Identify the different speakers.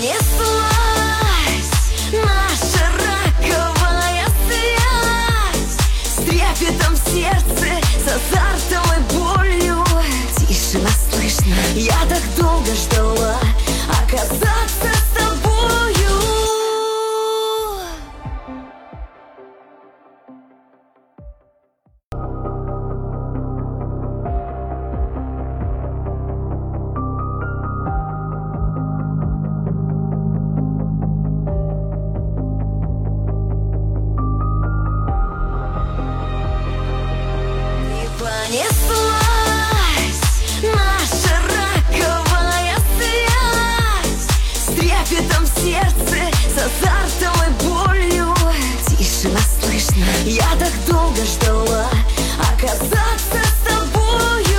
Speaker 1: понеслась наша роковая связь, с трепетом в сердце, с азартом и болью. Тише вас слышно, я так долго ждала оказаться с тобою. Понеслась наша роковая связь, с трепетом в сердце, с азартом и болью. Тише вас слышно, я так долго ждала